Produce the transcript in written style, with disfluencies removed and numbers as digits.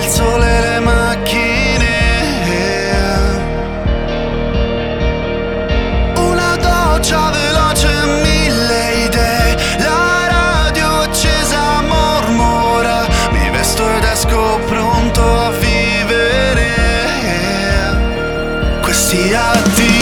il sole e le macchine. Una doccia veloce e mille idee, la radio accesa mormora, mi vesto ed esco pronto a vivere questi attimi.